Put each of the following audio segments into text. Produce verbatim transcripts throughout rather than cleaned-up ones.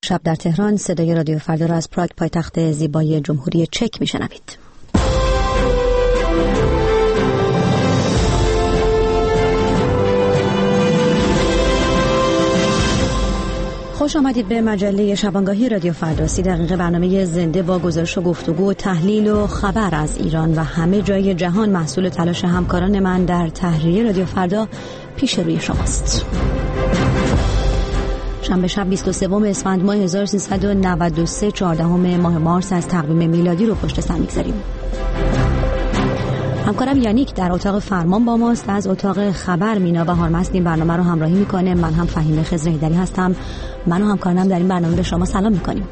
شب در تهران صدای رادیو فردا را از پراگ پایتخت زیبای جمهوری چک میشنوید. خوش آمدید به مجله شبانگاهی رادیو فردا. سی دقیقه برنامه زنده با گزارش و گفتگو و تحلیل و خبر از ایران و همه جای جهان محصول تلاش همکاران من در تحریریه رادیو فردا پیش روی شماست. شنبه شب بیست و سوم اسفند ماه هزار و سیصد و نود و سه چهاردهم ماه مارس از تقویم میلادی رو پشت سر می‌گذاریم. همکارم یانیک در اتاق فرمان با ماست. از اتاق خبر مینا بهارمست این برنامه رو همراهی میکنه. من هم فهیمه خضرهیدری هستم. من و همکارانم در این برنامه به شما سلام میکنیم.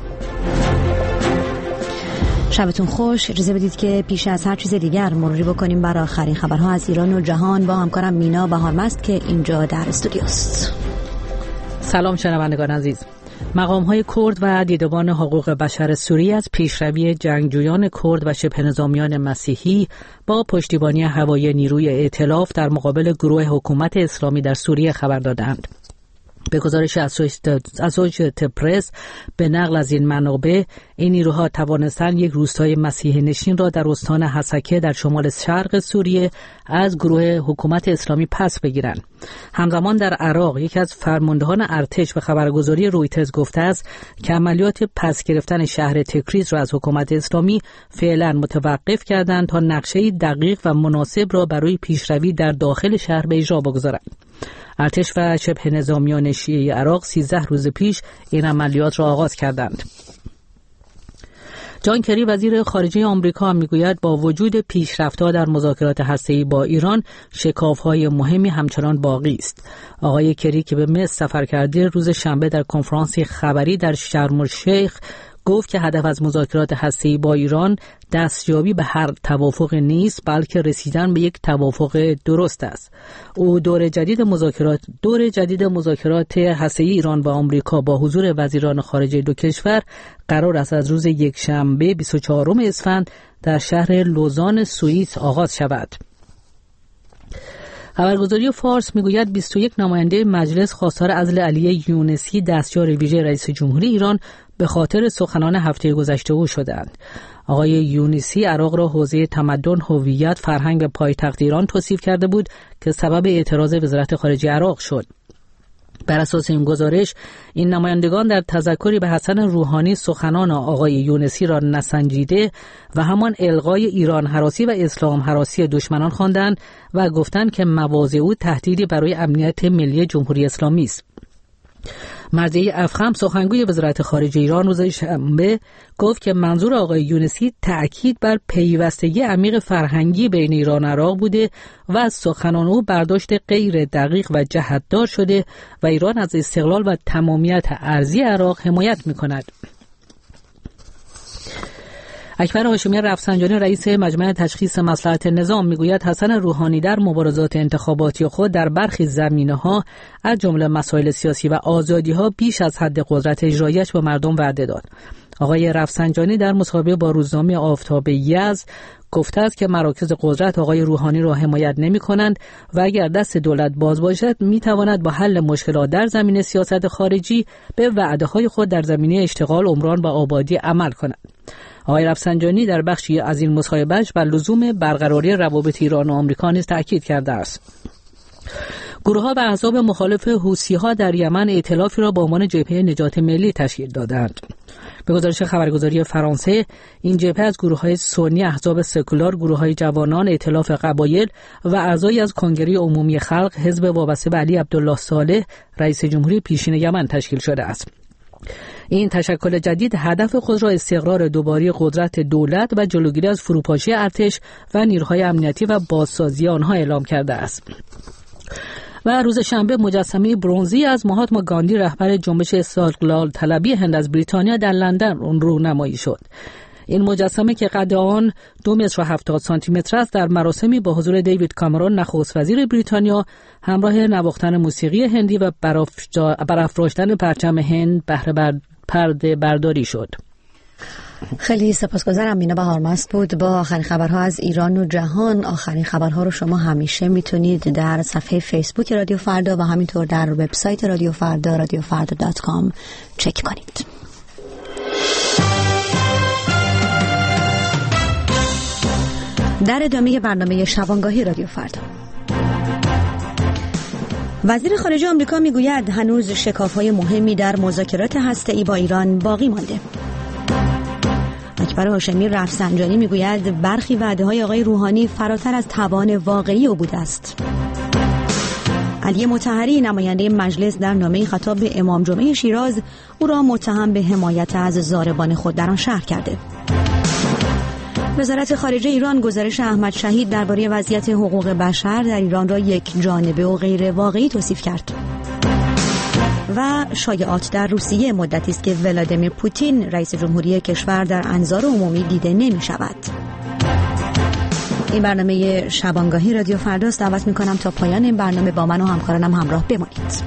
شبتون خوش. اجازه بدید که پیش از هر چیز دیگر مروری بکنیم بر آخرین خبرها از ایران و جهان با همکارم مینا بهارمست که اینجا در استودیوست. سلام شنوندگان عزیز. مقام‌های کرد و دیدبان حقوق بشر سوریه از پیشروی جنگجویان کرد و شبه نظامیان مسیحی با پشتیبانی هوایی نیروی ائتلاف در مقابل گروه حکومت اسلامی در سوریه خبر دادند. به گزارش اسوشییتد پرس به نقل از این منابع، این نیروها توانستند یک روستای مسیحی نشین را در استان حسکه در شمال شرق سوریه از گروه حکومت اسلامی پس بگیرند. همزمان در عراق یکی از فرماندهان ارتش به خبرگزاری رویترز گفته است که عملیات پس گرفتن شهر تکریز را از حکومت اسلامی فعلا متوقف کردند تا نقشه دقیق و مناسب را برای پیشروی در داخل شهر به اجرا بگذارند. ارتش و شبه نظامیان شیعه عراق سیزده روز پیش این عملیات را آغاز کردند. جان کری وزیر خارجه آمریکا میگوید با وجود پیشرفت‌ها در مذاکرات هسته‌ای با ایران، شکاف‌های مهمی همچنان باقی است. آقای کری که به مصر سفر کرده روز شنبه در کنفرانسی خبری در شرم الشیخ گفت که هدف از مذاکرات هسته‌ای با ایران دستیابی به هر توافق نیست، بلکه رسیدن به یک توافق درست است. او دور جدید مذاکرات دور جدید مذاکرات هسته‌ای ایران و آمریکا با حضور وزیران خارجه دو کشور قرار است از روز یکشنبه بیست و چهارم اسفند در شهر لوزان سوئیس آغاز شود. خبرگزاری فارس میگوید بیست و یک نماینده مجلس خواستار عزل علی یونسی دستیار ویژه رئیس جمهوری ایران به خاطر سخنان هفته گذشته او شدند. آقای یونسی عراق را حوزه تمدن، هویت، فرهنگ و پایتخت ایران توصیف کرده بود که سبب اعتراض وزارت خارجه عراق شد. بر اساس این گزارش، این نمایندگان در تذکری به حسن روحانی سخنان آقای یونسی را نسنجیده و همان الغای ایران هراسی و اسلام هراسی دشمنان خواندند و گفتند که مواضع او تهدیدی برای امنیت ملی جمهوری اسلامی است. مرضیه افخم سخنگوی وزارت خارجه ایران روز شنبه گفت که منظور آقای یونسی تأکید بر پیوستگی عمیق فرهنگی بین ایران و عراق بوده و از سخنان او برداشت غیر دقیق و جهتدار شده و ایران از استقلال و تمامیت ارضی عراق حمایت می‌کند. اکبر هاشمی رفسنجانی رئیس مجمع تشخیص مصلحت نظام میگوید حسن روحانی در مبارزات انتخاباتی خود در برخی زمینه‌ها از جمله مسائل سیاسی و آزادی‌ها بیش از حد قدرت اجرایی‌اش به مردم وعده داد. آقای رفسنجانی در مصاحبه با روزنامه آفتاب یزد گفته است که مراکز قدرت آقای روحانی را حمایت نمی‌کنند و اگر دست دولت باز باشد می‌تواند با حل مشکلات در زمینه سیاست خارجی به وعده‌های خود در زمینه اشتغال، عمران و آبادی عمل کند. آقای رفسنجانی در بخشی از این مصاحبه‌اش بر لزوم برقراری روابط ایران و آمریکا نیز تأکید کرده است. گروه‌ها و احزاب مخالف حوثی‌ها در یمن ائتلافی را با عنوان جبهه نجات ملی تشکیل دادند. به گزارش خبرگزاری فرانسه، این جبهه از گروه‌های سنی، احزاب سکولار، گروه‌های جوانان، ائتلاف قبایل و اعضایی از کنگره عمومی خلق، حزب وابسته به علی عبدالله صالح، رئیس جمهوری پیشین یمن تشکیل شده است. این تشکل جدید هدف خود را استقرار دوباره قدرت دولت و جلوگیری از فروپاشی ارتش و نیروهای امنیتی و بازسازی آنها اعلام کرده است. و روز شنبه مجسمه برنزی از مهاتما گاندی رهبر جنبش استقلال طلبی هند از بریتانیا در لندن رونمایی شد. این مجسمه که قد آن دو متر و هفتاد سانتی متر است در مراسمی با حضور دیوید کامرون نخست وزیر بریتانیا همراه نواختن موسیقی هندی و برافراشتن پرچم هند بهره پرده برداری شد. خیلی سپاسگزارم. مینا بهارمست بود با آخرین خبرها از ایران و جهان. آخرین خبرها رو شما همیشه میتونید در صفحه فیسبوک رادیو فردا و همینطور در وبسایت رادیو فردا رادیو فردا دات کام چک کنید. در ادامه برنامه شبانگاهی رادیو فردا، وزیر خارجه آمریکا میگوید هنوز شکاف‌های مهمی در مذاکرات هسته‌ای با ایران باقی مانده. اکبر هاشمی رفسنجانی میگوید برخی وعده‌های آقای روحانی فراتر از توان واقعی او بوده است. علی مطهری نماینده مجلس در نامه‌ای خطاب به امام جمعه شیراز او را متهم به حمایت از ضاربان خود در آن شهر کرده. وزارت خارجه ایران گزارش احمد شهید درباره وضعیت حقوق بشر در ایران را یک جانبه و غیر واقعی توصیف کرد. و شایعات در روسیه مدتی است که ولادیمیر پوتین رئیس جمهوری کشور در انظار عمومی دیده نمی شود. این برنامه شبانگاهی رادیو فرداست. دعوت می کنم تا پایان این برنامه با من و همکارانم همراه بمانید.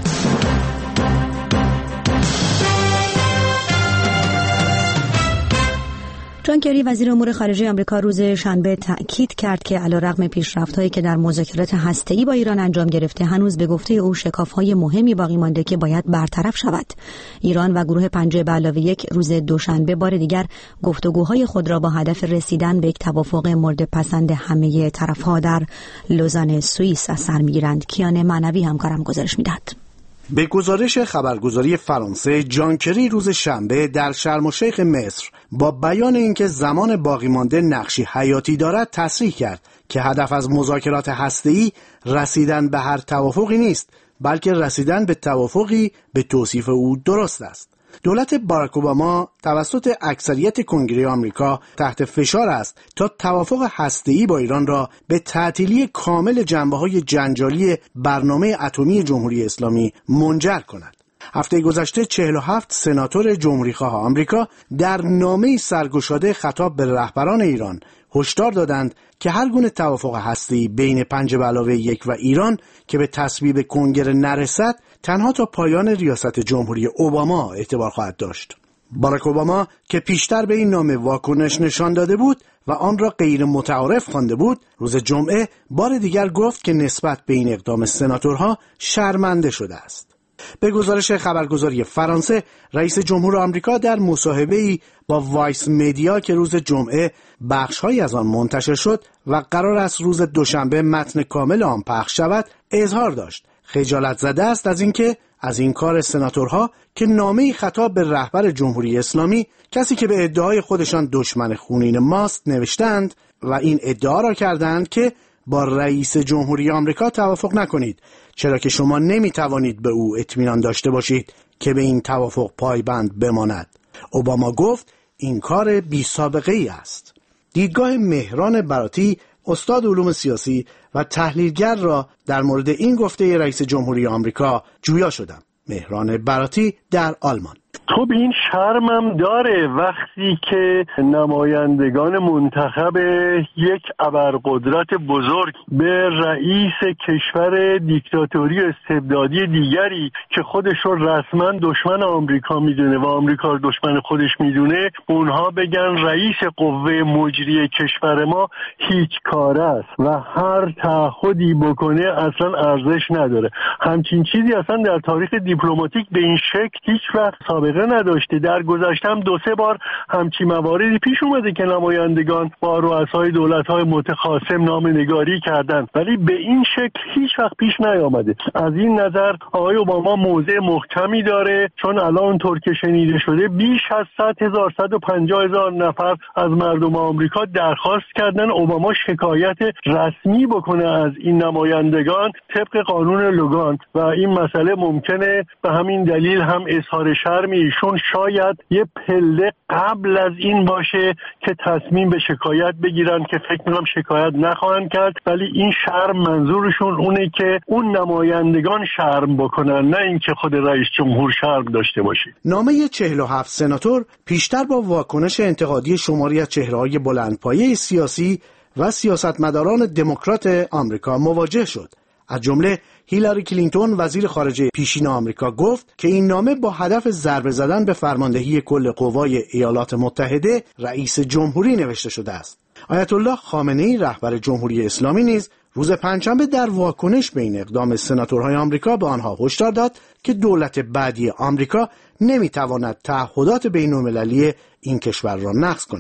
جان کری وزیر امور خارجه آمریکا روز شنبه تأکید کرد که علیرغم پیشرفت‌هایی که در مذاکرات هسته‌ای با ایران انجام گرفته، هنوز به گفته او شکاف‌های مهمی باقی مانده که باید برطرف شود. ایران و گروه پنجه به علاوه یک روز دوشنبه بار دیگر گفتگوهای خود را با هدف رسیدن به یک توافق مورد پسند همه طرف‌ها در لوزان سوئیس از سر می‌گیرند. کیان معنوی همکارم گزارش می‌دهد. به گزارش خبرگزاری فرانسه، جان کری روز شنبه در شرم الشیخ مصر با بیان اینکه زمان باقی مانده نقشی حیاتی دارد تصریح کرد که هدف از مذاکرات هسته‌ای رسیدن به هر توافقی نیست، بلکه رسیدن به توافقی به توصیف او درست است. دولت باراک اوباما توسط اکثریت کنگره آمریکا تحت فشار است تا توافق هسته‌ای با ایران را به تعطیلی کامل جنبه‌های جنجالی برنامه اتمی جمهوری اسلامی منجر کند. هفته گذشته چهل و هفت سناتور جمهوریخواه آمریکا در نامه‌ای سرگشاده خطاب به رهبران ایران هشدار دادند که هر گونه توافق هسته‌ای بین پنج به علاوه یک و ایران که به تصویب کنگره نرسد تنها تا پایان ریاست جمهوری اوباما اعتبار خواهد داشت. باراک اوباما که پیشتر به این نامه واکنش نشان داده بود و آن را غیر متعارف خوانده بود، روز جمعه بار دیگر گفت که نسبت به این اقدام سناتورها شرمنده شده است. به گزارش خبرگزاری فرانسه، رئیس جمهور آمریکا در مصاحبه‌ای با وایس مدیا که روز جمعه بخش‌هایی از آن منتشر شد و قرار است روز دوشنبه متن کامل آن پخش شود، اظهار داشت خجالت زده است از اینکه از این کار سناتورها که نامه‌ای خطاب به رهبر جمهوری اسلامی، کسی که به ادعای خودشان دشمن خونین ماست، نوشتند و این ادعا را کردند که با رئیس جمهوری آمریکا توافق نکنید، چرا که شما نمیتوانید به او اطمینان داشته باشید که به این توافق پایبند بماند. اوباما گفت این کار بی سابقه ای است. دیدگاه مهران براتی، استاد علوم سیاسی و تحلیلگر را در مورد این گفته رئیس جمهوری آمریکا جویا شدم. مهران براتی در آلمان. خب این شرمم داره وقتی که نمایندگان منتخب یک ابرقدرت بزرگ به رئیس کشور دیکتاتوری استبدادی دیگری که خودش رو رسما دشمن آمریکا میدونه و آمریکا رو دشمن خودش میدونه، اونها بگن رئیس قوه مجریه کشور ما هیچ کاره است و هر تعهدی بکنه اصلا ارزش نداره. همچین چیزی اصلا در تاریخ دیپلماتیک به این شکل هیچ وقت سابقه نداشته. در گذشته هم دو سه بار همچین مواردی پیش اومده که نمایندگان با رؤسای دولت‌های متخاصم نامه‌نگاری کردند، ولی به این شکل هیچ وقت پیش نیامده. از این نظر آقای اوباما موضع محکمی داره، چون الان اونطور که شنیده شده بیش از صد هزار صد و پنجاه هزار نفر از مردم آمریکا درخواست کردن اوباما شکایت رسمی بکنه از این نمایندگان طبق قانون لوگان و این مسئله ممکنه به همین دلیل هم اظهار شرم ایشون شاید یه پله قبل از این باشه که تصمیم به شکایت بگیرن که فکر می‌کنم شکایت نخواهند کرد، ولی این شرم منظورشون اونه که اون نمایندگان شرم بکنن، نه اینکه خود رئیس جمهور شرم داشته باشه. نامه چهل و هفت سناتور پیشتر با واکنش انتقادی شماری از چهره‌های بلندپایه سیاسی و سیاستمداران دموکرات آمریکا مواجه شد. از جمله هیلاری کلینتون وزیر خارجه پیشین آمریکا گفت که این نامه با هدف ضربه زدن به فرماندهی کل قوای ایالات متحده رئیس جمهوری نوشته شده است. آیت الله خامنه‌ای رهبر جمهوری اسلامی نیز روز پنجشنبه در واکنش به این اقدام سناتورهای آمریکا به آنها هشدار داد که دولت بعدی آمریکا نمیتواند تعهدات بین‌المللی این کشور را نقض کند.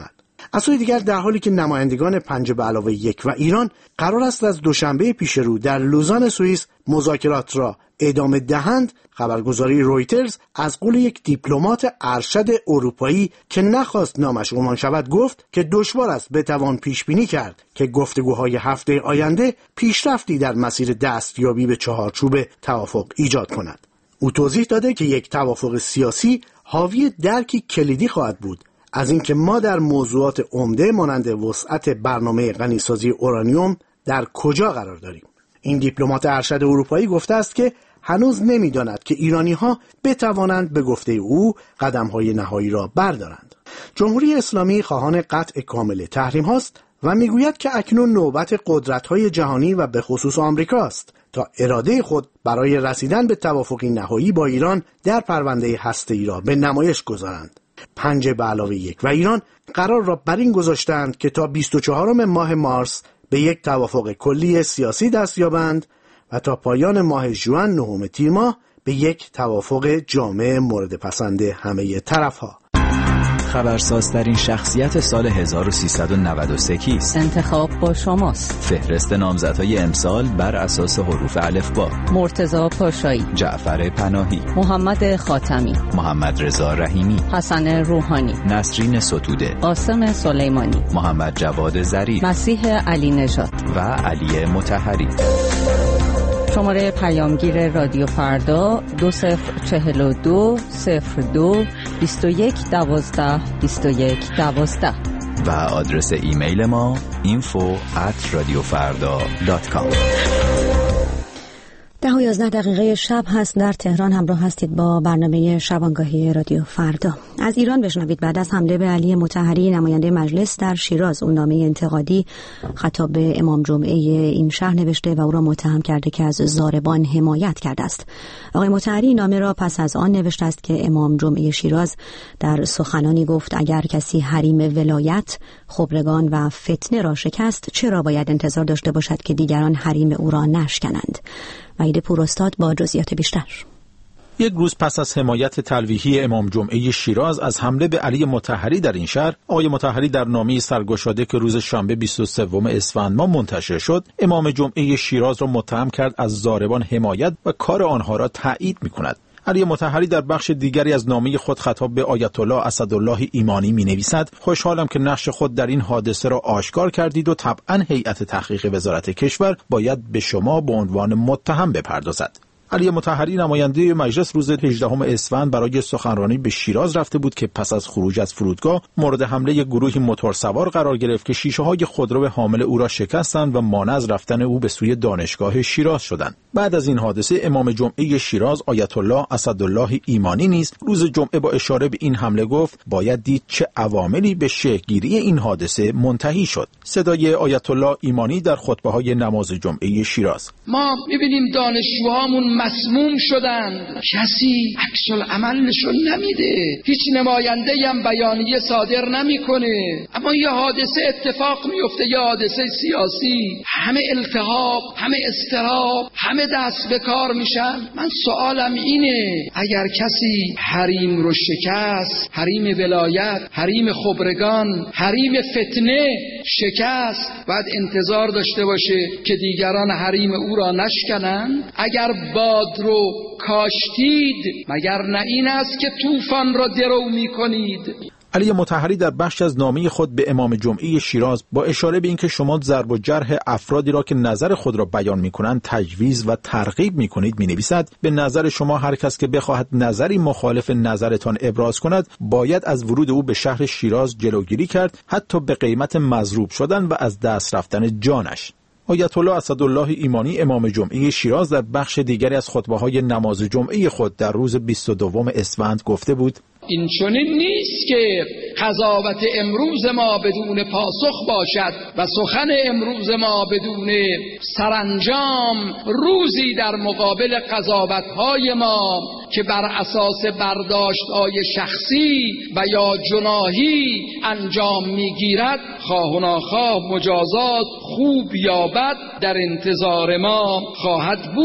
از سوی دیگر در حالی که نمایندگان پنج به علاوه یک و ایران قرار است از دوشنبه پیش رو در لوزان سوئیس مذاکرات را ادامه دهند، خبرگزاری رویترز از قول یک دیپلمات ارشد اروپایی که نخواست نامش عنوان شود گفت که دشوار است بتوان پیش بینی کرد که گفتگوهای هفته آینده پیشرفتی در مسیر دستیابی به چهارچوب توافق ایجاد کند. او توضیح داده که یک توافق سیاسی حاوی درکی کلیدی خواهد بود از اینکه ما در موضوعات عمده مانند وسعت برنامه غنیسازی اورانیوم در کجا قرار داریم. این دیپلمات ارشد اروپایی گفته است که هنوز نمی‌داند که ایرانی‌ها بتوانند به گفته او قدم‌های نهایی را بردارند. جمهوری اسلامی خواهان قطع کامل تحریم هاست و میگوید که اکنون نوبت قدرت‌های جهانی و به خصوص آمریکا است تا اراده خود برای رسیدن به توافقی نهایی با ایران در پرونده هسته‌ای را به نمایش گذارند. پنج به علاوه یک و ایران قرار را بر این گذاشتند که تا بیست و چهارم ماه مارس به یک توافق کلی سیاسی دست یابند و تا پایان ماه ژوئن نهم تیر ماه به یک توافق جامع مورد پسند همه طرف‌ها. خبرسازترین شخصیت سال هزار و سیصد و نود و سه کیست؟ انتخاب با شماست. فهرست نامزدهای امسال بر اساس حروف الفبا: مرتضی پاشایی، جعفر پناهی، محمد خاتمی، محمد رضا رحیمی، حسن روحانی، نسرین ستوده، قاسم سلیمانی، محمد جواد ظریف، مسیح علی نژاد و علی مطهری. شماره پیامگیر رادیو فردا دو صفر چهل و دو صفر دو بیست و یک دوازده بیست و یک دوازده و آدرس ایمیل ما اینفو ات رادیو فردا دات کام. ده و یازده دقیقه شب هست در تهران. همراه هستید با برنامه شبانگاهی رادیو فردا. از ایران بشنوید. بعد از حمله به علی مطهری نماینده مجلس در شیراز، اون نامه انتقادی خطاب به امام جمعه این شهر نوشته و او را متهم کرده که از ضاربان حمایت کرده است. آقای مطهری نامه را پس از آن نوشته است که امام جمعه شیراز در سخنانی گفت اگر کسی حریم ولایت، خبرگان و فتنه را شکست، چرا باید انتظار داشته باشد که دیگران حریم او را نشکنند؟ وحید پوراستاد با جزئیات بیشتر. یک روز پس از حمایت تلویحی امام جمعه شیراز از حمله به علی مطهری در این شهر، آقای مطهری در نامه‌ای سرگشاده که روز شنبه بیست و سوم اسفند ماه منتشر شد، امام جمعه شیراز را متهم کرد از ضاربان حمایت و کار آنها را تایید می‌کند. علی مطهری در بخش دیگری از نامه خود خطاب به آیت الله اسدالله ایمانی می‌نویسد: خوشحالم که نقش خود در این حادثه را آشکار کردید و طبعاً هیئت تحقیق وزارت کشور باید به شما به عنوان متهم بپردازد. علی مطهری نماینده مجلس روز هجدهم اسفند برای سخنرانی به شیراز رفته بود که پس از خروج از فرودگاه مورد حمله گروهی موتورسوار قرار گرفت که شیشه‌های خودرو حامل او را شکستند و مانع از رفتن او به سوی دانشگاه شیراز شدند. بعد از این حادثه امام جمعه شیراز آیت الله اسدالله ایمانی نیز روز جمعه با اشاره به این حمله گفت باید دید چه عواملی به شکل‌گیری این حادثه منتهی شد. صدای آیت الله ایمانی در خطبه‌های نماز جمعه شیراز: ما می‌بینیم دانشجوهامون مسموم شدند، کسی عکس العمل نشون نمیده، هیچ نماینده‌ای هم بیانیه صادر نمیکنه، اما یه حادثه اتفاق میفته، یه حادثه سیاسی، همه التهاب، همه اضطراب، همه دست به کار میشن. من سوالم اینه اگر کسی حریم رو شکست، حریم ولایت، حریم خبرگان، حریم فتنه شکست، باید انتظار داشته باشه که دیگران حریم او را نشکنند؟ اگر باد رو کاشتید مگر نه این است که طوفان را درو میکنید؟ علی مطهری در بخش از نامه خود به امام جمعه شیراز با اشاره به اینکه شما ضرب و جرح افرادی را که نظر خود را بیان می‌کنند تجویز و ترغیب می‌کنید می‌نویسد: به نظر شما هر کس که بخواهد نظری مخالف نظرتان ابراز کند باید از ورود او به شهر شیراز جلوگیری کرد، حتی به قیمت مضروب شدن و از دست رفتن جانش. آیت الله اسدالله ایمانی امام جمعه شیراز در بخش دیگری از خطبه‌های نماز جمعه خود در روز بیست و دوم اسفند گفته بود: این چنین نیست که قضاوت امروز ما بدون پاسخ باشد و سخن امروز ما بدون سرانجام روزی در مقابل قضاوت‌های ما که بر اساس برداشت‌های شخصی و یا جناحی انجام می‌گیرد، خواه و ناخواه مجازات خوب یا بد در انتظار ما خواهد بود.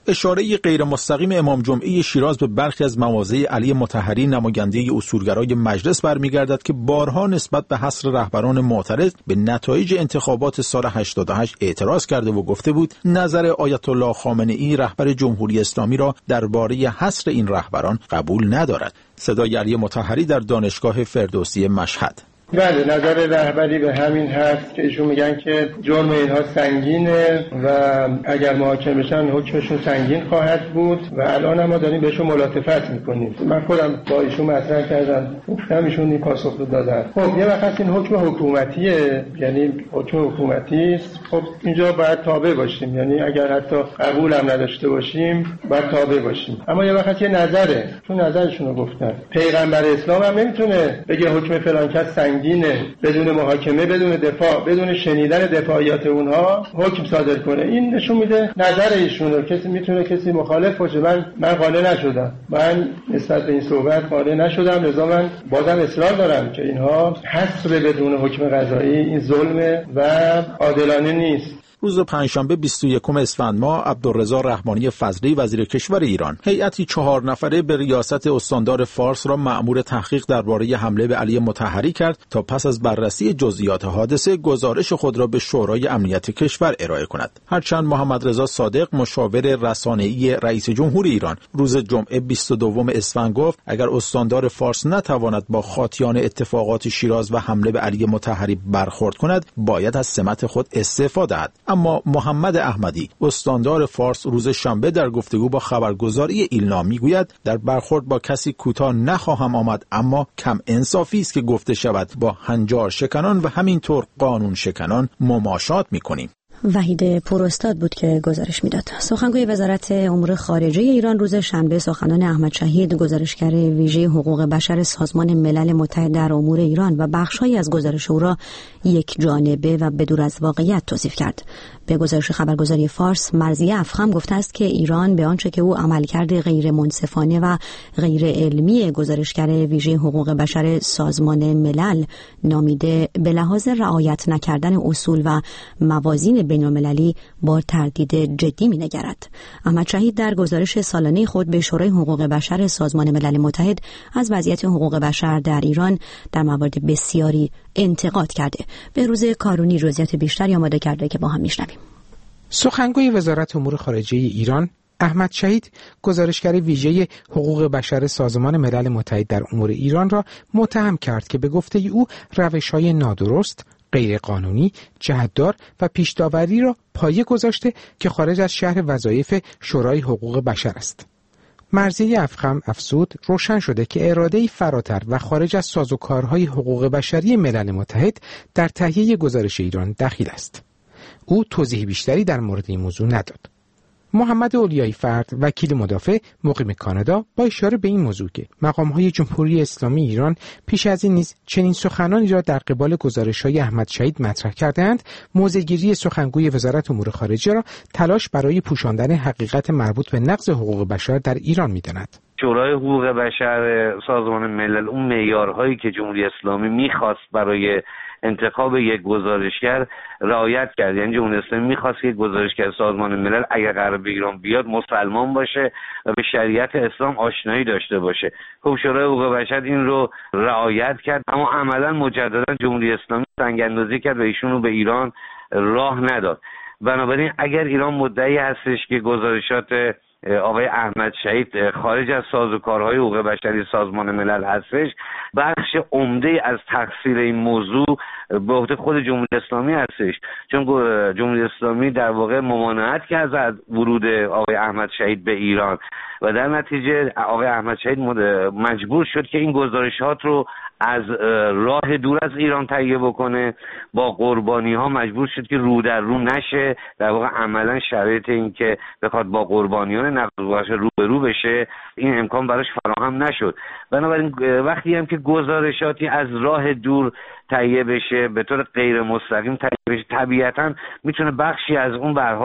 اشاره غیر مستقیم امام جمعه شیراز به برخی از مواضع علی مطهری نماینده اصولگرای مجلس برمیگردد که بارها نسبت به حصر رهبران معترض به نتایج انتخابات سال هشتاد و هشت اعتراض کرده و گفته بود نظر آیت الله خامنه‌ای رهبر جمهوری اسلامی را درباره حصر این رهبران قبول ندارد. صدای علی مطهری در دانشگاه فردوسی مشهد. بله، نظر رهبری به همین هست که ایشون میگن که جرم اینها سنگینه و اگر محاکمه بشن حکمشون سنگین خواهد بود و الان هم ما داریم بهشون ملاطفت میکنیم. من خودم با ایشون مطرح کردم، گفتم ایشون این پاسخ رو دادن. خب یه وقت این حکم حکومتیه، یعنی حکم حکومتی است. خب اینجا باید تابع باشیم، یعنی اگر حتی قبول هم نداشته باشیم باید تابع باشیم. اما یه وقت یه نظره، چون نظرشون رو گفتن. پیغمبر اسلام هم نمیتونه بگه حکم فلان کس سنگین بدون محاکمه، بدون دفاع، بدون شنیدن دفاعیات اونها حکم صادر کنه. این نشون میده نظر ایشونه. کسی میتونه کسی مخالف باشه. من من قانع نشدم، من نسبت به این صحبت قانع نشدم، لذا من بازم اصرار دارم که اینها حصر بدون حکم قضایی این ظلمه و عادلانه نیست. روز پنجشنبه بیست و یکم اسفند ماه عبدالرضا رحمانی فضلی وزیر کشور ایران هیئتی چهار نفره به ریاست استاندار فارس را مأمور تحقیق درباره حمله به علی مطهری کرد تا پس از بررسی جزئیات حادثه گزارش خود را به شورای امنیت کشور ارائه کند. هرچند محمد رضا صادق مشاور رسانه‌ای رئیس جمهور ایران روز جمعه بیست و دوم اسفند گفت اگر استاندار فارس نتواند با خاطیان اتفاقات شیراز و حمله به علی مطهری برخورد کند باید از سمت خود استعفا دهد. اما محمد احمدی استاندار فارس روز شنبه در گفتگو با خبرگزاری ایلنا میگوید در برخورد با کسی کوتاه نخواهم آمد، اما کم انصافی است که گفته شود با هنجار شکنان و همینطور قانون شکنان مماشات میکنیم. وحید پوراستاد بود که گزارش میداد. سخنگوی وزارت امور خارجه ایران روز شنبه سخنان احمد شهید گزارشگر ویژه حقوق بشر سازمان ملل متحد در امور ایران و بخش‌هایی از گزارش او را یک جانبه و بدور از واقعیت توصیف کرد. به گزارش خبرگزاری فارس مرضیه افخم گفته است که ایران به آنچه که او عملکرد غیر منصفانه و غیر علمی گزارشگر ویژه حقوق بشر سازمان ملل نامیده به لحاظ رعایت نکردن اصول و موازین بین‌المللی با تردید جدی می‌نگرد. احمد شهید در گزارش سالانه خود به شورای حقوق بشر سازمان ملل متحد از وضعیت حقوق بشر در ایران در موارد بسیاری انتقاد کرده. به روز کارونی جزئیات بیشتری آماده کرده که با هم میشنویم. سخنگوی وزارت امور خارجه ایران احمد شهید گزارشگر ویژه حقوق بشر سازمان ملل متحد در امور ایران را متهم کرد که به گفته او روش‌های نادرست، غیر قانونی، جهتدار و پیش‌داوری را پایه گذاشته که خارج از شرح وظایف شورای حقوق بشر است. مرضیه افخم افزود روشن شده که اراده‌ای فراتر و خارج از سازوکارهای حقوق بشری ملل متحد در تهیه گزارش ایران دخیل است. او توضیح بیشتری در مورد این موضوع نداد. محمد اولیایی فرد وکیل مدافع مقیم کانادا با اشاره به این موضوع که مقام‌های جمهوری اسلامی ایران پیش از این نیز چنین سخنانی را در قبال گزارش‌های احمد شهید مطرح کردند، موضع‌گیری سخنگوی وزارت امور خارجه را تلاش برای پوشاندن حقیقت مربوط به نقض حقوق بشر در ایران می‌داند. شورای حقوق بشر سازمان ملل اون معیارهایی که جمهوری اسلامی می‌خواست برای انتخاب یک گزارشگر رعایت کرد. یعنی جمهوری اسلامی می‌خواست که گزارشگر سازمان ملل اگر قرار به ایران بیاد مسلمان باشه و به شریعت اسلام آشنایی داشته باشه. خب شورای حقوق بشر این رو رعایت کرد، اما عملاً مجددا جمهوری اسلامی سنگ‌اندازی کرد و ایشون رو به ایران راه نداد. بنابراین اگر ایران مدعی هستش که گزارشات آقای احمد شهید خارج از سازوکارهای حقوق بشری سازمان ملل هستش، بخش عمده از تقصیر این موضوع به عهده خود جمهوری اسلامی هستش، چون جمهوری اسلامی در واقع ممانعت کرد از ورود آقای احمد شهید به ایران و در نتیجه آقای احمد شهید مجبور شد که این گزارشات رو از راه دور از ایران تهیه بکنه. با قربانی ها مجبور شد که رو در رو نشه، در واقع عملا شرایط این که بخواد با قربانیان نقض باشه رو به رو بشه این امکان براش فراهم نشد. بنابراین وقتی هم که گزارشاتی از راه دور تهیه بشه به طور غیر مستقیم تهیه بشه، طبیعتا میتونه بخشی از اون به هر حال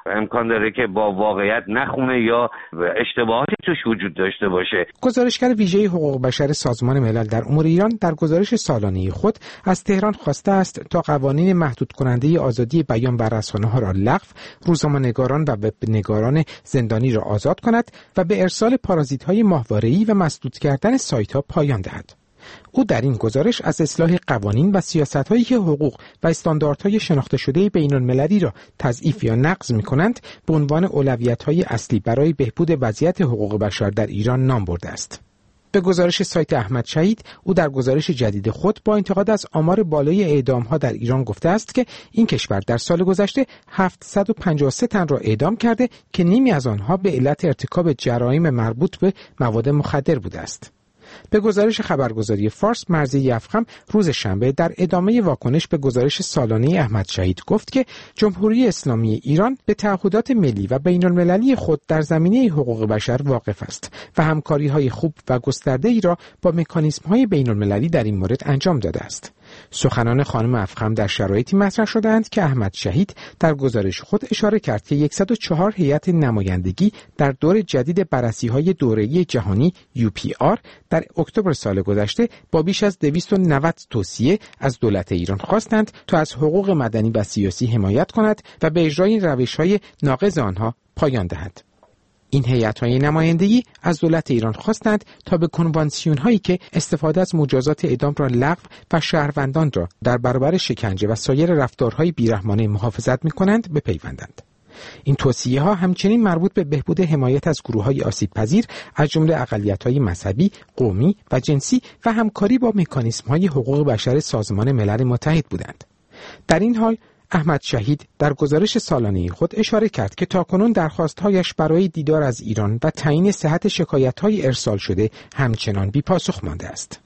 امکان داره که با واقعیت نخونه یا اشتباهاتی توش وجود داشته باشه. گزارشگر ویژه حقوق بشر سازمان ملل در امور ایران در گزارش سالانه خود از تهران خواسته است تا قوانین محدود کننده آزادی بیان بر رسانه‌ها را لغو، روزنامه‌نگاران و وب‌نگاران زندانی را آزاد کند و به ارسال پارازیت‌های ماهواره‌ای و مسدود کردن سایت‌ها پایان دهد. او در این گزارش از اصلاح قوانین و سیاست‌هایی که حقوق و استانداردهای شناخته شده بین‌المللی را تضعیف یا نقض می‌کنند به عنوان اولویت‌های اصلی برای بهبود وضعیت حقوق بشر در ایران نام برده است. به گزارش سایت احمد شهید، او در گزارش جدید خود با انتقاد از آمار بالای اعدام‌ها در ایران گفته است که این کشور در سال گذشته هفتصد و پنجاه و سه تن را اعدام کرده که نیمی از آنها به علت ارتکاب جرایم مربوط به مواد مخدر بوده است. به گزارش خبرگزاری فارس، مرضیه افخم روز شنبه در ادامه واکنش به گزارش سالانه احمد شهید گفت که جمهوری اسلامی ایران به تعهدات ملی و بین‌المللی خود در زمینه حقوق بشر واقف است و همکاری‌های خوب و گسترده‌ای را با مکانیزم‌های بین‌المللی در این مورد انجام داده است. سخنان خانم افخم در شرایطی مطرح شدند که احمد شهید در گزارش خود اشاره کرد که صد و چهار هیئت نمایندگی در دور جدید بررسی‌های دوره‌ای جهانی یو پی آر در اکتبر سال گذشته با بیش از دویست و نود توصیه از دولت ایران خواستند تا از حقوق مدنی و سیاسی حمایت کند و به اجرای روش‌های ناقض آنها پایان دهد. این هیئت‌های نمایندگی از دولت ایران خواستند تا به کنوانسیون‌هایی که استفاده از مجازات اعدام را لغو و شهروندان را در برابر شکنجه و سایر رفتارهای بیرحمانه محافظت می‌کنند بپیوندند. این توصیه‌ها همچنین مربوط به بهبود حمایت از گروه‌های آسیب‌پذیر از جمله اقلیت‌های مذهبی، قومی و جنسی و همکاری با مکانیزم‌های حقوق بشر سازمان ملل متحد بودند. در این حال احمد شهید در گزارش سالانه خود اشاره کرد که تاکنون درخواست‌هایش برای دیدار از ایران و تعیین صحت شکایت‌های ارسال شده همچنان بی‌پاسخ مانده است.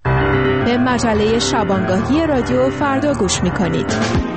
به مجله شبانگاهی رادیو فردا گوش می‌کنید.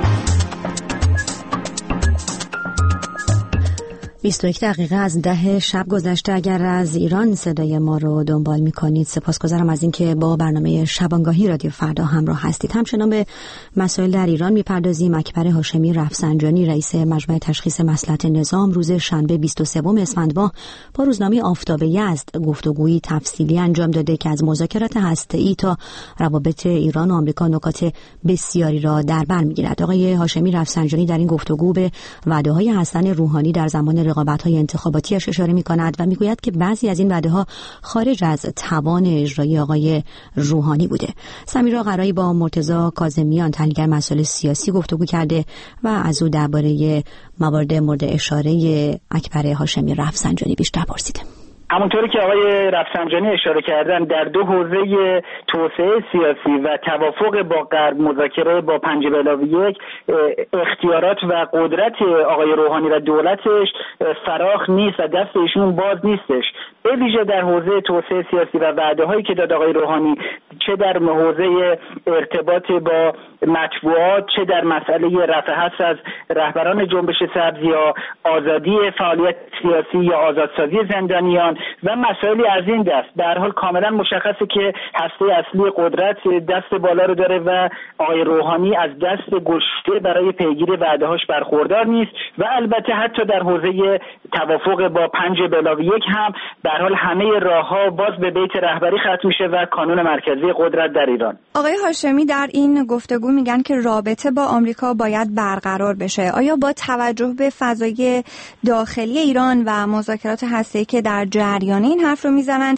بیست و یک دقیقه از ده شب گذشته. اگر از ایران صدای ما رو دنبال می‌کنید سپاسگزارم از اینکه با برنامه شبانگاهی رادیو فردا همراه هستید. همچنان به مسائل در ایران می‌پردازیم. اکبر هاشمی رفسنجانی رئیس مجمع تشخیص مصلحت نظام روز شنبه بیست و سوم اسفند ماه با روزنامه آفتاب یزد گفتگویی تفصیلی انجام داده که از مذاکرات هسته‌ای تا روابط ایران و آمریکا نکات بسیاری را در بر می‌گیرد. آقای هاشمی رفسنجانی در این گفتگو به وعده‌های حسن روحانی در زمان رقابت‌های انتخاباتیش اشاره می‌کند و می‌گوید که بعضی از این وعده‌ها خارج از توان اجرایی آقای روحانی بوده. سمیرا قرایی با مرتضی کاظمیان تحلیلگر مسائل سیاسی گفتگو کرده و از او درباره موارد مورد اشاره اکبر هاشمی رفسنجانی بیشتر پرسیده. همونطوری که آقای رفسنجانی اشاره کردن در دو حوزه توسعه سیاسی و توافق با غرب مذاکره با پنج به علاوه یک اختیارات و قدرت آقای روحانی و دولتش فراخ نیست و دست ایشون باز نیستش. به ویژه در حوزه توسعه سیاسی و وعده‌هایی که داد آقای روحانی، چه در حوزه ارتباط با مطبوعات، چه در مسئله رفع حبس از رهبران جنبش سبز یا آزادی فعالیت سیاسی یا آزادسازی زندانیان و مسائلی از این دست، به هر حال کاملا مشخصه که هسته اصلی قدرت دست بالا رو داره و آقای روحانی از دست گشوده برای پیگیری وعده‌هاش برخوردار نیست و البته حتی در حوزه توافق با پنج به علاوه یک هم به هر حال همه راه‌ها باز به بیت رهبری ختم میشه و کانون مرکزی قدرت در ایران. آقای هاشمی در این گفتگو میگن که رابطه با آمریکا باید برقرار بشه. آیا با توجه به فضای داخلی ایران و مذاکرات هسته‌ای که در جریان این حرف رو میزنند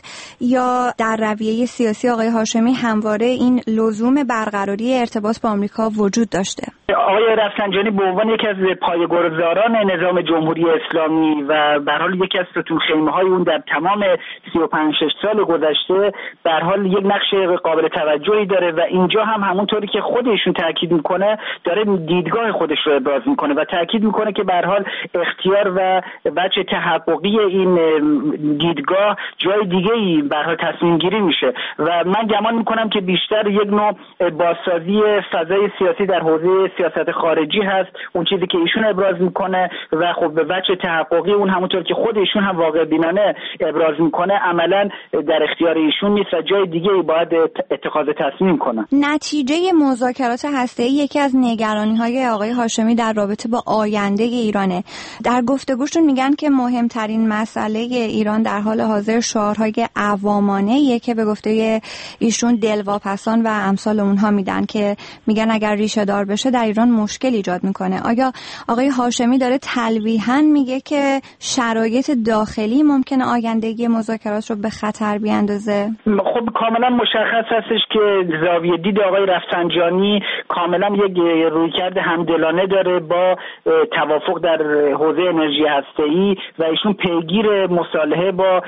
یا در رویه سیاسی آقای هاشمی همواره این لزوم برقراری ارتباط با آمریکا وجود داشته؟ آقای رفسنجانی به عنوان یکی از پایه‌گذاران نظام جمهوری اسلامی و به هر حال یکی از ستون‌خیمه‌های اون در تمام سی و پنج شش سال گذشته به هر حال یک نقش قابل توجهی داره و اینجا هم همونطوری که خودشون تاکید میکنه داره دیدگاه خودش رو ابراز میکنه و تاکید میکنه که به هر حال اختیار و وجه تحققی این دیدگاه جای دیگه‌ای به هر حال تصمیم گیری میشه و من گمان میکنم که بیشتر یک نوع بازسازی فضای سیاسی در حوزه سیاست خارجی هست، اون چیزی که ایشون ابراز میکنه و خب به وجه تحققی اون همونطور که خود ایشون هم واقع بینانه ابراز میکنه عملا در اختیار ایشون نیست و جای دیگه‌ای باید اتخاذ تصمیم کنن. نتیجه مذاکرات هسته‌ای یکی از نگرانی‌های آقای هاشمی در رابطه با آینده ایرانه. در گفتگوشون میگن که مهمترین مسئله ایران در حال حاضر شعارهای عوامانه‌ایه که به گفته ایشون دلواپسان و امثال اونها میدن که میگن اگر ریشه دار بشه در ایران مشکل ایجاد میکنه. آیا آقای هاشمی داره تلویحاً میگه که شرایط داخلی ممکنه آینده مذاکرات رو به خطر بیاندازه؟ خب کاملا مشخص هستش که زاویه دید آقای رفسنجانی کاملا یک رویکرد همدلانه داره با توافق در حوزه انرژی هسته‌ای و ایشون پیگیر مصالحه با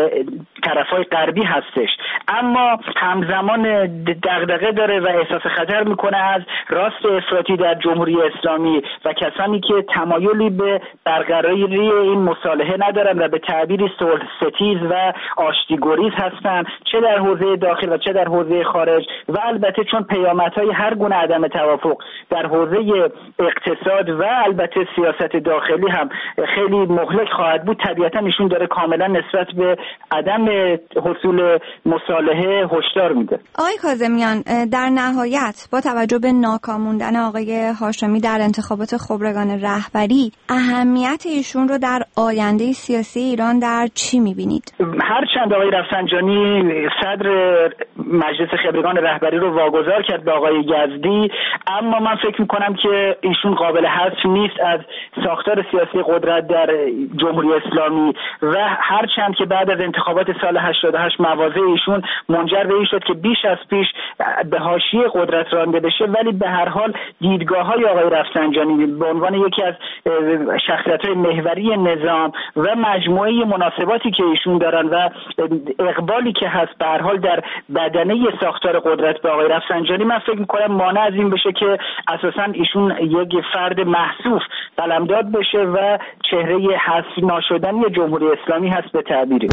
طرفای غربی هستش، اما همزمان دغدغه داره و احساس خطر میکنه از راست افراطی در جمهوری اسلامی و کسانی که تمایلی به برقراری این مصالحه ندارن و به تعبیری صلح ستیز و آشتی‌گریز هستن، چه در حوزه داخل و چه در حوزه خارج. و البته چون پیامدهای هر گونه عدم توافق در حوزه اقتصاد و البته سیاست داخلی هم خیلی مهلک خواهد بود، طبیعتا ایشون داره کاملا نسبت به عدم حصول مصالحه هشدار میده. آقای کاظمیان، در نهایت با توجه به ناکاموندن آقای هاشمی در انتخابات خبرگان رهبری، اهمیت ایشون رو در آینده سیاسی ایران در چی میبینید؟ هرچند آقای رفسنجانی صدر مجلس خبرگان رهبری رو واگذار کرد به آقای یزدی، اما من فکر میکنم که ایشون قابل حذف نیست از ساختار سیاسی قدرت در جمهوری اسلامی و هرچند که بعد از انتخابات سال هشتاد و هشت مواضع ایشون منجر به این شد که بیش از پیش به حاشیه قدرت رانده بشه، ولی به هر حال دیدگاه‌های آقای رفسنجانی به عنوان یکی از شخصیت‌های محوری نظام و مجموعه مناسباتی که ایشون دارن و اقبالی که هست به هر حال در بدنه ساختار قدرت به آقای رفسنجانی، من فکر می‌کنم مانع از این بشه که اساساً ایشون یک فرد محسوف قلمداد بشه و چهره حذف ناشدنی جمهوری اسلامی هست به تعبیری.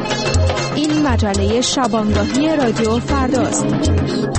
این مجله شبانگاهی رادیو فرداست.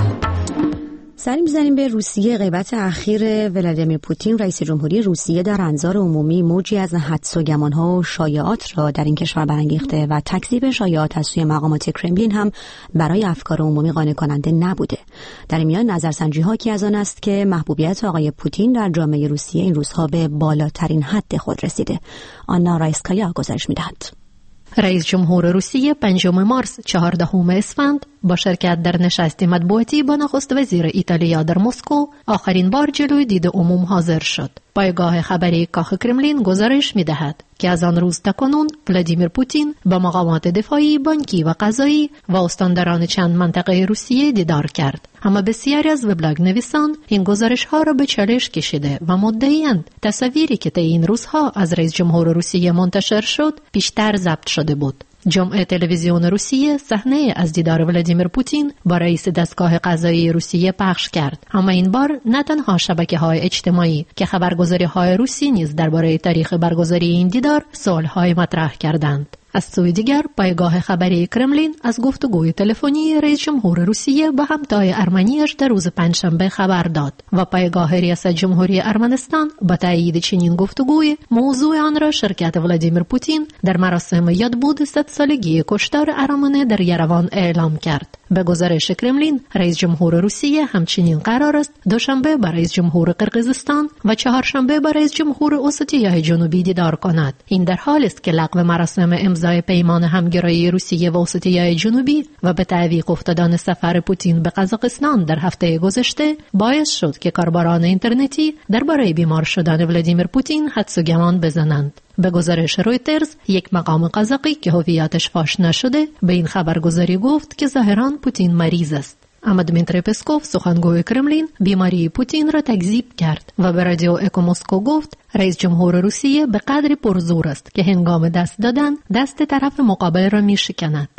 سری می‌زنیم به روسیه. غیبت اخیر ولادیمیر پوتین رئیس جمهوری روسیه در انظار عمومی موجی از حدس و گمان‌ها و شایعات را در این کشور برانگیخته و تکذیب شایعات از سوی مقامات کرملین هم برای افکار عمومی قانع کننده نبوده. در این میان نظرسنجی‌ها که از آن است که محبوبیت آقای پوتین در جامعه روسیه این روزها به بالاترین حد خود رسیده. آنا رایسکایا گزارش می‌دهد. رئیس جمهور روسیه پنجم مارس چهاردهم اسفند با شرکت در نشست مطبوعاتی با نخست وزیر ایتالیا در مسکو آخرین بار جلوی دید عموم حاضر شد. پایگاه خبری کاخ کرملین گزارش می‌دهد که از آن روز تاکنون ولادیمیر پوتین با مقامات دفاعی، بانکی و قضایی و استانداران چند منطقه روسیه دیدار کرد. اما بسیاری از وبلاگ نویسان این گزارش‌ها را به چالش کشیده و مدعی‌اند تصاویری که طی این روزها از رئیس جمهور روسیه منتشر شد پیشتر ضبط شده بود. جمعه تلویزیون روسیه صحنه از دیدار ولادیمیر پوتین با رئیس دستگاه قضایی روسیه پخش کرد، اما این بار نه تنها شبکه‌های اجتماعی که خبرگزاری‌های روسی نیز درباره تاریخ برگزاری این دیدار سوال‌های مطرح کردند. از سوی دیگر پایگاه خبری کرملین از گفتگوی تلفنی رئیس جمهور روسیه با همتای ارمنیش در روز پنجشنبه خبر داد و پایگاه ریاست جمهوری ارمنستان با تایید چنین گفتگوی موضوع آن را شرکت ولادیمیر پوتین در مراسم یادبود صد سالگی کشتار ارمنه در یروان اعلام کرد. به گزارش کرملین رئیس جمهور روسیه همچنین قرار است دوشنبه با رئیس جمهور قرقیزستان و چهارشنبه با رئیس جمهور اساتیای جنوبی دیدار کند. این در حالی است که لغو مراسم امضای پیمان همگرایی روسیه و اساتیای جنوبی و به تعویق افتادن سفر پوتین به قزاقستان در هفته گذشته باعث شد که کاربران اینترنتی درباره بیمار شدن ولادیمیر پوتین حدس و گمان بزنند. به گزارش رویترز یک مقام قزاقی که هویتش فاش نشده به این خبرگزاری گفت که ظاهراً پوتین مریض است. اما دمیتری پسکوف سخنگوی کرملین بیماری پوتین را تکذیب کرد و به رادیو اکو مسکو گفت رئیس جمهور روسیه به قدری پرزور است که هنگام دست دادن دست طرف مقابل را میشکند.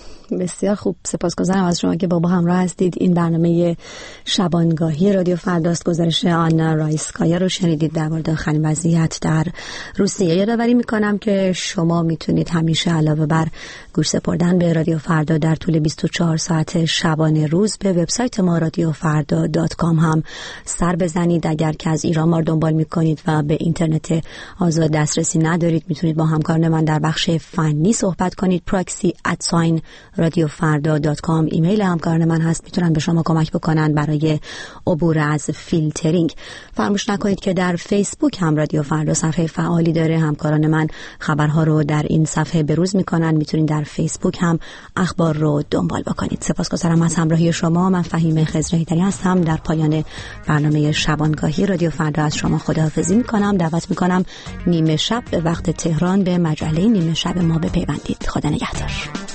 بسیار خوب، سپاسگزارم از شما که با ما همراه هستید. این برنامه شبانگاهی رادیو فرداست. گزارش آنا رایسکایا رو شنیدید در مورد آخرین وضعیت در روسیه. یادآوری میکنم که شما میتونید همیشه علاوه بر گوش سپردن به رادیو فردا در طول بیست و چهار ساعت شبانه روز به وبسایت ما رادیو فردا دات کام هم سر بزنید. اگر که از ایران ما رو دنبال میکنید و به اینترنت آزاد دسترسی ندارید، میتونید با همکاران من در بخش فنی صحبت کنید. پراکسی ات ساین رادیو فردا دات کام ایمیل همکاران من هست، میتونن به شما کمک بکنن برای عبور از فیلترینگ. فراموش نکنید که در فیسبوک هم رادیو فردا صفحه فعالی داره. همکاران من خبرها رو در این صفحه بروز میکنن، میتونید در فیسبوک هم اخبار رو دنبال بکنید. سپاسگزارم از همراهی شما. من فهیمه خضرهیدری هستم. در پایان برنامه شبانگاهی رادیو فردا از شما خداحافظی میکنم. دعوت میکنم نیمه شب به وقت تهران به مجله نیمه شب ما بپیوندید. خدا نگهدار.